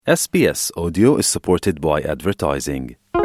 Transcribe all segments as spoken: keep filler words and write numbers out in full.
S B S Audio is supported by advertising.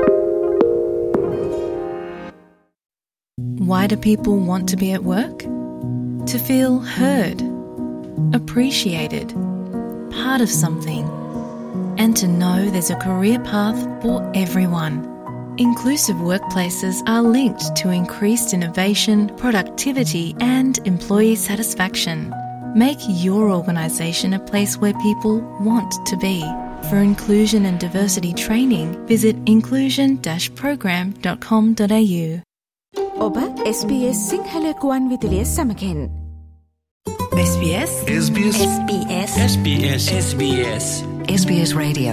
Why do people want to be at work? To feel heard, appreciated, part of something, and to know there's a career path for everyone. Inclusive workplaces are linked to increased innovation, productivity, and employee satisfaction. Make your organisation a place where people want to be. For inclusion and diversity training, visit inclusion dash program dot com dot a u. ඔබ S B S Sinhala කුවන් විදුලිය සමගින් SBS SBS SBS SBS SBS SBS Radio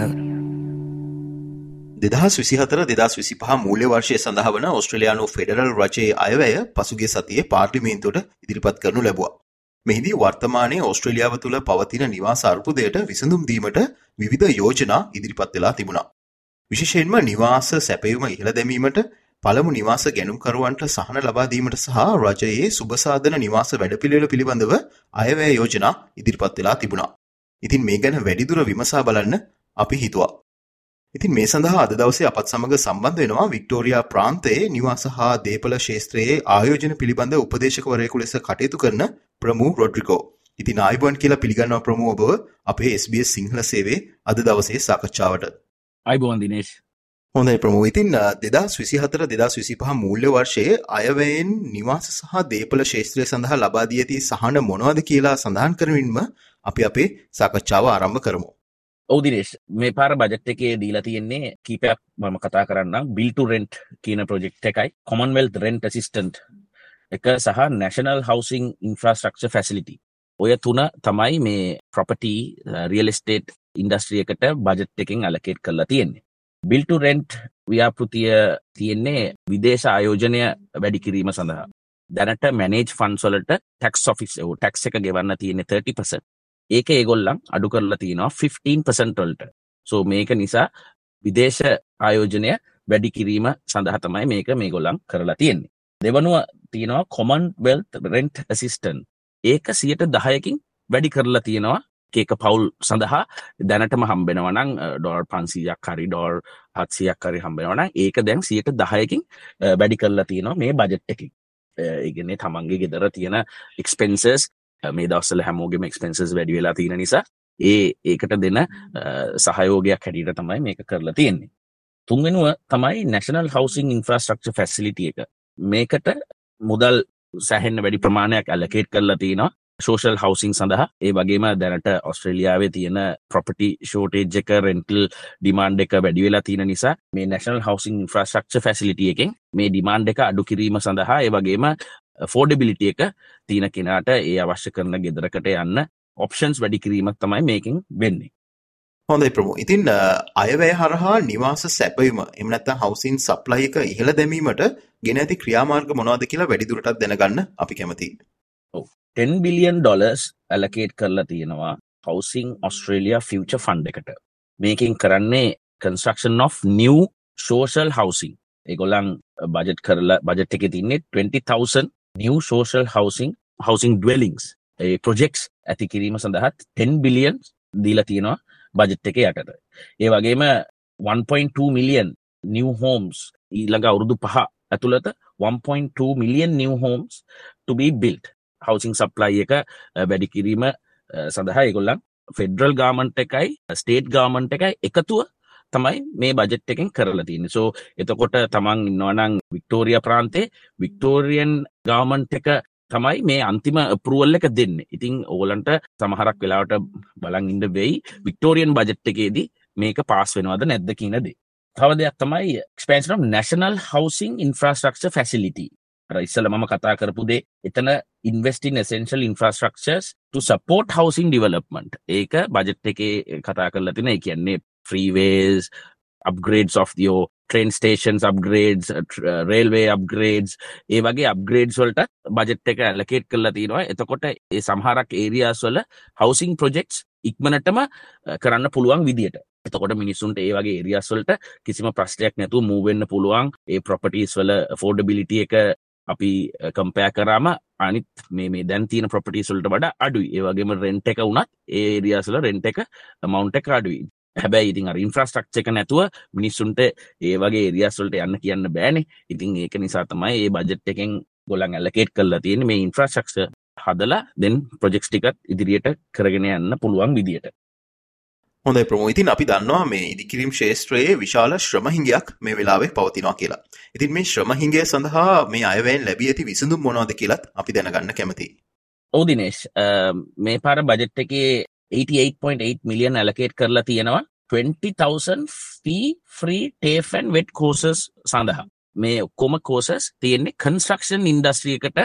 දෙදහස් විසිහතර දෙදහස් විසිපහ මූල්‍ය වර්ෂය සඳහා වන ඕස්ට්‍රේලියානු federal රජයේ අයවැය පසුගිය සතියේ පාර්ලිමේන්තුවට ඉදිරිපත් කරනු ලැබුවා. මෙහිදී වර්තමානයේ ඕස්ට්‍රේලියාව තුළ පවතින නිවාස අර්බුදයට විසඳුම් දීමට විවිධ යෝජනා ඉදිරිපත් වෙලා තිබුණා. විශේෂයෙන්ම නිවාස සැපයුම ඉහළ දැමීමට, පළමු නිවාස ගැනුම්කරුවන්ට සහන ලබා දීමට සහ රජයේ සුබසාධන නිවාස වැඩපිළිවෙල පිළිබඳව අයවැය යෝජනා ඉදිරිපත් වෙලා තිබුණා. ඉතින් මේ ගැන වැඩිදුර විමසා බලන්න අපි හිතුවා. ඉතින් මේ සඳහා අද දවසේ අපත් සමග සම්බන්ධ වෙනවා වික්ටෝරියා ප්‍රාන්තයේ නිවාස හා දේපළ ශාස්ත්‍රයේ ආයෝජන පිළිබඳ උපදේශකවරයෙකු ලෙස කටයුතු කරන ප්‍රමු රොඩ්රිගෝ. ඉතින් ආයුබෝවන් කියලා පිළිගන්නවා ප්‍රමු ඔබව අපේ S B S සිංහල සේවයේ අද දවසේ සාකච්ඡාවට. ආයුබෝවන් දිනේෂ්. හොඳයි ප්‍රමු. ඉතින් දෙදහස් විසිහතර දෙදහස් විසිපහ මූල්‍ය වර්ෂයේ අයවැයෙන් නිවාස සහ දේපළ ශාස්ත්‍රය සඳහා ලබා දී ඇති සහන මොනවද කියලා සඳහන් කරමින්ම අපි අපේ සාකච්ඡාව ආරම්භ කරමු. ඔව් දිනේෂ්, මේ පාර බජට් එකේ දීලා තියෙන්නේ කීපයක් මම කතා කරන්නම්. build to rent කියන ප්‍රොජෙක්ට් එකයි, Commonwealth Rent Assistant එක සහ National Housing Infrastructure Facility. ඔය තුන තමයි මේ property real estate industry එකට බජට් එකෙන් allocate කරලා තියෙන්නේ. build to rent ව්‍යාපෘතිය තියෙන්නේ විදේශ ආයෝජනය වැඩි කිරීම සඳහා. දැනට manage funds වලට tax office ඔව් tax එක ගෙවන්න තියෙන්නේ thirty percent. ඒක ඒගොල්ලන් අඩු කරලා තියෙනවා fifteen percent වලට. so මේක නිසා විදේශ ආයෝජනය වැඩි කිරීම සඳහා තමයි මේක මේගොල්ලන් කරලා තියෙන්නේ. දෙවනුව තියෙනවා Commonwealth Rent Assistant. ඒක one hundred ten කින් වැඩි කරලා තියෙනවා. ඒක පවුල් සඳහා දැනටම හම්බෙනවා නම් ඩොලර් පන්සීයක් හරි ඩොලර් හත්සියයක් හරි හම්බෙනවා නම් ඒක දැන් one hundred ten කින් වැඩි කරලා තියෙනවා මේ බජට් එකකින්. ඒ කියන්නේ තමන්ගේ ගෙදර තියෙන expenses මේ දවස්වල හැමෝගෙම expenses වැඩි වෙලා තියෙන නිසා ඒ ඒකට දෙන සහයෝගයක් හැටියට තමයි මේක කරලා තියෙන්නේ. තුන්වෙනුව තමයි National Housing Infrastructure Facility එක. මේකට මුදල් සැහෙන්න වැඩි ප්‍රමාණයක් allocate කරලා තියෙනවා social housing සඳහා. ඒ වගේම දැනට ඕස්ට්‍රේලියාවේ තියෙන property shortage එක, rental demand එක වැඩි වෙලා තියෙන නිසා මේ National Housing Infrastructure Facility එකෙන් මේ demand එක අඩු කිරීම සඳහා, ඒ වගේම affordability එක තියෙන කෙනාට ඒ අවශ්‍ය කරන ගෙදරකට යන්න options වැඩි කිරීමක් තමයි මේකෙන් වෙන්නේ. හොඳයි ප්‍රමු. ඉතින් අයවැය හරහා නිවාස සැපයුම එහෙම නැත්නම් housing supply එක ඉහළ දැමීමට ගෙන ඇති ක්‍රියාමාර්ග මොනවද කියලා වැඩිදුරටත් දැනගන්න අපි කැමතියි. ඔව්. ten billion dollars allocate කරලා තියෙනවා Housing Australia Future Fund එකට. මේකෙන් කරන්නේ construction of new social housing. ඒගොල්ලන් බජට් කරලා බජට් එකේ තින්නේ twenty thousand new social housing housing dwellings. ඒ projects ඇති කිරීම සඳහා ten billion දීලා තියෙනවා බජට් එකේ යටට. ඒ වගේම one point two million new homes ඊළඟ අවුරුදු පහ ඇතුළත one point two million new homes to be built. housing supply එක වැඩි කිරීම සඳහා ඒගොල්ලන් federal government එකයි state government එකයි එකතුව තමයි මේ බජට් එකෙන් කරලා තියෙන්නේ. so එතකොට තමන් ඉන්නවා නම් වික්ටෝරියා ප්‍රාන්තේ වික්ටෝරියන් government එක තමයි මේ අන්තිම approval එක දෙන්නේ. ඉතින් ඕගලන්ට සමහරක් වෙලාවට බලන් ඉන්න වෙයි වික්ටෝරියන් බජට් එකේදී මේක පාස් වෙනවද නැද්ද කියන දේ. තව දෙයක් තමයි expansion of National Housing Infrastructure Facility. අර ඉස්සෙල්ලා මම කතා කරපු දේ, එතන invest in essential infrastructures to support housing development. ඒක බජට් එකේ කතා කරලා තියෙන. ඒ කියන්නේ freeways, upgrades of your train stations, upgrades, uh, railway upgrades, ඒ වගේ upgrades වලට බජට් එක allocate කරලා තියෙනවා. එතකොට ඒ සමහරක් areas වල housing projects ඉක්මනටම කරන්න පුළුවන් විදියට. එතකොට මිනිස්සුන්ට ඒ වගේ areas වලට කිසිම ප්‍රශ්නයක් නැතුව move වෙන්න පුළුවන්. ඒ properties වල affordability එක අපි compare කරාම අනිත් මේ මේ දැන් තියෙන properties වලට වඩා අඩුයි. ඒ වගේම rent එක උනත් ඒ areas වල rent එක amount එක අඩුයි. හැබැයි ඉතින් අර ඉන්ෆ්‍රාස්ට්‍රක්චර් එක නැතුව මිනිස්සුන්ට ඒ වගේ ඒරියාස් වලට යන්න කියන්න බෑනේ. ඉතින් ඒක නිසා තමයි මේ බජට් එකෙන් ගොල්ලන් ඇලොකේට් කරලා තියෙන්නේ මේ ඉන්ෆ්‍රාස්ට්‍රක්චර් හදලා then ප්‍රොජෙක්ට්ස් ටිකත් ඉදිරියට කරගෙන යන්න පුළුවන් විදියට. හොඳයි ප්‍රමෝ. ඉතින් අපි දන්නවා මේ ඉදිකිරීම් ක්ෂේත්‍රයේ විශාල ශ්‍රම හිඟයක් මේ වෙලාවේ පවතිනවා කියලා. ඉතින් මේ ශ්‍රම හිඟය සඳහා මේ අයවැයෙන් ලැබී ඇති විසඳුම් මොනවද කියලාත් අපි දැනගන්න කැමතියි. ඔව් දිනේෂ්, මේ පාර බජට් එකේ eighty-eight point eight million allocate කරලා තියෙනවා twenty thousand fee free TAFE and wet courses සඳහා. මේ ඔක්කොම courses තියෙන්නේ construction industry එකට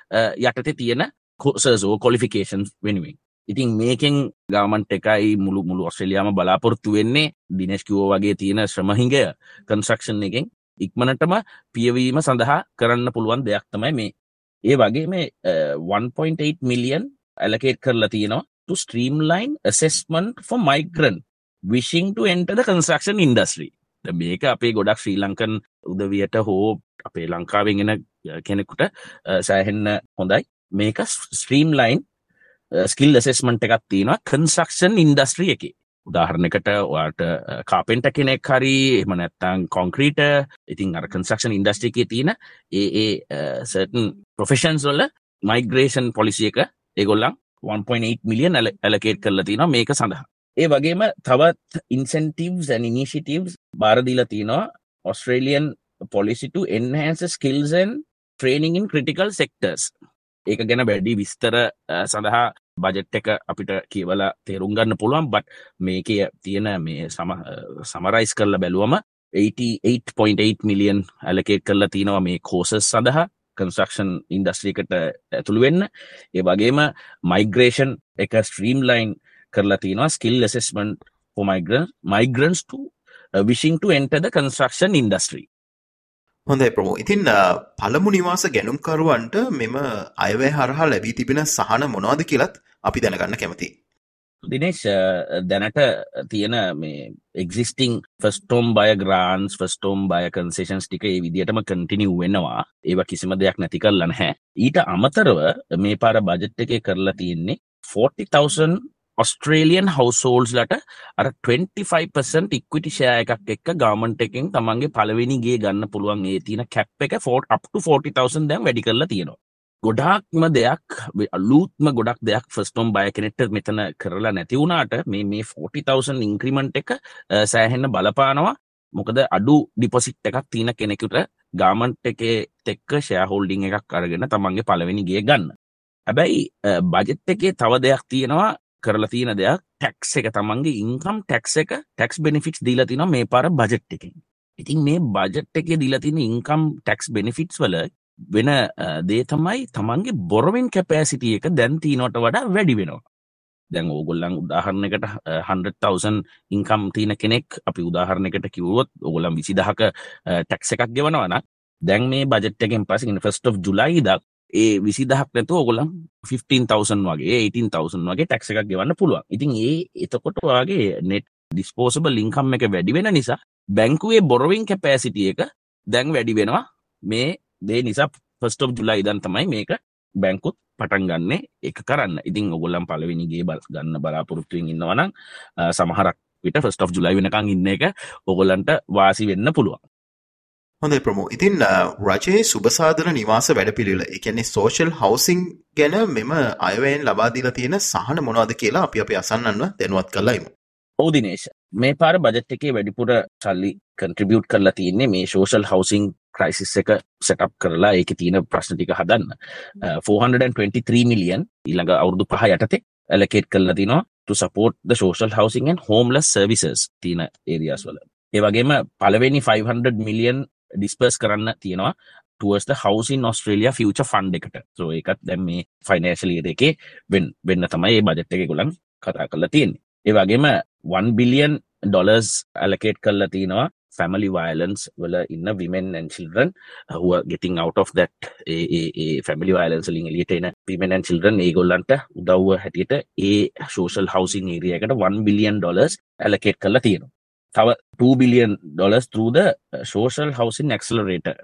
යටතේ තියෙන courses or qualifications වෙනුවෙන්. ඉතින් මේකෙන් ගවර්න්මන්ට් එකයි මුළු මුළු ඔස්ට්‍රේලියාවම බලාපොරොත්තු වෙන්නේ දිනේෂ් කිව්වා වගේ තියෙන ශ්‍රම හිඟය construction එකෙන් ඉක්මනටම පියවීම සඳහා කරන්න පුළුවන් දෙයක් තමයි මේ. ඒ වගේ මේ one point eight million allocate කරලා තියෙනවා to streamline assessment for migrant wishing to enter the construction industry. දැන් මේක අපේ ගොඩක් ශ්‍රී ලංකන් උදවියට හෝ අපේ ලංකාවෙන් එන කෙනෙකුට සෑහෙන්න හොඳයි. මේක streamline skill assessment එකක් තියෙනවා construction industry එකේ. උදාහරණයකට ඔයාට කාපෙන්ටර් කෙනෙක් හරි එහෙම නැත්නම් කොන්ක්‍රීටර්, ඉතින් අර construction industry එකේ තියෙන ඒ ඒ certain professions වල migration policy එක ඒගොල්ලන් one point eight million allocate කරලා තියෙනවා මේක සඳහා. ඒ වගේම තවත් incentives and initiatives බාර දීලා තියෙනවා Australian policy to enhance skills and training in critical sectors. ඒක ගැන වැඩි විස්තර සඳහා බජට් එක අපිට කියවලා තේරුම් ගන්න පුළුවන්. බට් මේකේ තියෙන මේ සමරයිස් කරලා බැලුවම eighty-eight point eight million allocate කරලා තියෙනවා මේ courses සඳහා construction industry එකට ඇතුළු වෙන්න. ඒ වගේම migration එක streamline කරලා තියෙනවා skill assessment for migrants migrants to uh, wishing to enter the construction industry. හොඳයි ප්‍රමෝ. ඉතින් පළමු නිවාස ගැනුම්කරුවන්ට මෙම අයවැය හරහා ලැබී තිබෙන සහන මොනවද කියලත් අපි දැනගන්න කැමතියි. දිනේෂ්, දැනට තියෙන මේ existing first home buyer grants, first home buyer concessions ටික ඒ විදිහටම continue වෙනවා. ඒවා කිසිම දෙයක් නැති කරලා නැහැ. ඊට අමතරව මේ පාර බජට් එකේ කරලා තියෙන්නේ forty thousand Australian households ලට අර twenty-five percent equity share එකක් එක්ක government එකෙන් තමන්ගේ පළවෙනි ගේ ගන්න පුළුවන් ඒ තියෙන cap එක up to forty thousand දැන් වැඩි කරලා තියෙනවා. ගොඩාක්ම දෙයක් අලුත්ම ගොඩක් දෙයක් first home buyer කෙනෙක්ට මෙතන කරලා නැති වුණාට මේ මේ forty thousand increment එක සෑහෙන්න බලපානවා. මොකද අඩු deposit එකක් තියෙන කෙනෙකුට government එකේ එක්ක shareholding එකක් අරගෙන තමන්ගේ පළවෙනි ගේ ගන්න. හැබැයි budget එකේ තව දෙයක් තියෙනවා කරලා තියෙන දෙයක් tax එක තමන්ගේ income tax එක tax benefits දීලා තිනවා මේ පාර budget එකෙන්. ඉතින් මේ budget එකේ දීලා තියෙන income tax benefits වල වෙන දේ තමයි තමන්ගේ borrowing capacity එක දැන් තියනවට වඩා වැඩි වෙනවා. දැන් ඕගොල්ලන් උදාහරණයකට one hundred thousand income තියෙන කෙනෙක් අපි උදාහරණයකට කිව්වොත් ඕගොල්ලන් twenty thousand tax එකක් ගෙවනවා නම් දැන් මේ budget එකෙන් පස්සේ first of July ඉඳන් ඒ twenty thousand නැතුව ඔයගොල්ලන් fifteen thousand වගේ eighteen thousand වගේ tax එකක් ගෙවන්න පුළුවන්. ඉතින් ඒ එතකොට ඔයාගේ net disposable income එක වැඩි වෙන නිසා බැංකුවේ borrowing capacity එක දැන් වැඩි වෙනවා. මේ දේ නිසා first of July ඉඳන් තමයි මේක බැංකුත් පටන් ගන්නෙ ඒක කරන්න. ඉතින් ඔයගොල්ලන් පළවෙනි ගේ ගන්න බලාපොරොත්තු වෙමින් ඉන්නවා නම් සමහරක් විට first of July වෙනකන් ඉන්න එක ඔයගොල්ලන්ට වාසි වෙන්න පුළුවන්. හොඳයි ප්‍රමෝ. ඉතින් රජයේ සුබසාධන නිවාස වැඩපිළිවෙල, ඒ කියන්නේ social housing ගැන මෙම අයවැයෙන් ලබා දීලා තියෙන සහන මොනවද කියලා අපි අපේ අසන්නන්ව දැනුවත් කරලා ඉමු. ඔව් දිනේෂ්, මේ පාර බජට් එකේ වැඩිපුර සල්ලි contribute කරලා තියෙන්නේ මේ social housing crisis එක set up කරලා ඒකේ තියෙන ප්‍රශ්න ටික හදන්න. four hundred twenty-three million ඊළඟ අවුරුදු පහ යටතේ allocate කරලා තිනවා to support the social housing and homeless services තියෙන areas වල. ඒ වගේම පළවෙනි five hundred million disperse කරන්න තියෙනවා towards the Housing Australia Future Fund එකට. so ඒකත් දැන් මේ financial year එකේ වෙන්න වෙන්න තමයි මේ බජට් එකේ ගොල්ලන් කතා කරලා තියෙන්නේ. ඒ වගේම one billion dollars allocate කරලා තියෙනවා family violence වල ඉන්න women and children who are getting out of that A A A family violence වලින් එළියට එන women and children ඒගොල්ලන්ට උදව්ව හැටියට ඒ social housing area එකට one billion dollars allocate කරලා තියෙනවා. තව two billion dollars through the social housing accelerator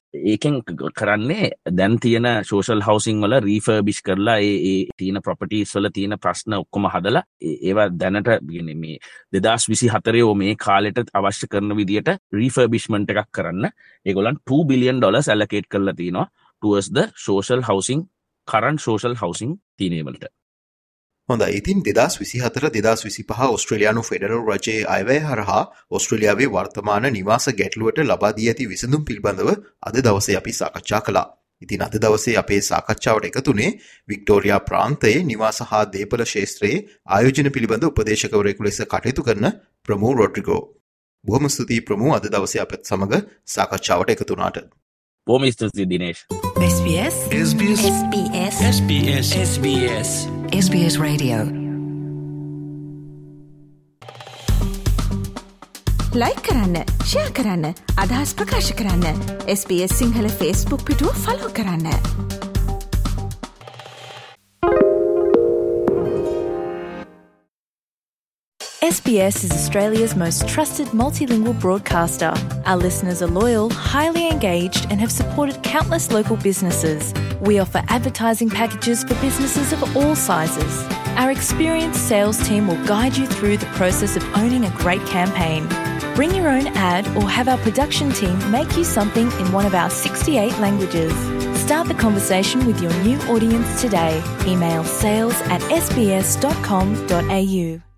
ඒකෙන් කරන්නේ දැන් තියෙන සෝෂල් හවුසිං වල රීෆර්බිෂ් කරලා ඒ ඒ තියෙන ප්‍රොපර්ටිස් වල තියෙන ප්‍රශ්න ඔක්කොම හදලා ඒවා දැනට මේ දෙදාස් විසි හතරේ මේ කාලෙට අවශ්‍ය කරන විදියට රීෆර්බිෂ්මන්ට් එකක් කරන්න ඒගොල්ලන් two billion dollars allocate කරලා තිනවා towards the social housing current social housing තියෙන වලට. හොඳයි. ඉතින් දෙදාස් විසිහතර දෙදාස් විසිපහ ඕස්ට්‍රේලියානු ෆෙඩරල් රජයේ අයවැය හරහා ඕස්ට්‍රේලියාවේ වර්තමාන නිවාස ගැටලුවට ලබා දී ඇති විසඳුම් පිළිබඳව අද දවසේ අපි සාකච්ඡා කළා. ඉතින් අද දවසේ අපේ සාකච්ඡාවට එකතුනේ වික්ටෝරියා ප්‍රාන්තයේ නිවාස හා දේපල ශාස්ත්‍රයේ ආයෝජන පිළිබඳ උපදේශකවරයෙකු ලෙස කටයුතු කරන ප්‍රමෝ රොඩ්රිගෝ. බොහොම ස්තුතියි ප්‍රමෝ අද දවසේ අපත් සමග සාකච්ඡාවට එකතු වුණාට. බොහොම ස්තුතියි Dinesh. SBS SBS SBS SBS SBS S B S Radio. Like කරන්න, ෂෙයා කරන්න, අදහස් ප්‍රකාශ කරන්න. S B S Sinhala Facebook පිටුව ෆලෝ කරන්න. S B S is Australia's most trusted multilingual broadcaster. Our listeners are loyal, highly engaged, and have supported countless local businesses. We offer advertising packages for businesses of all sizes. Our experienced sales team will guide you through the process of owning a great campaign. Bring your own ad or have our production team make you something in one of our sixty-eight languages. Start the conversation with your new audience today. Email sales at s b s dot com dot a u.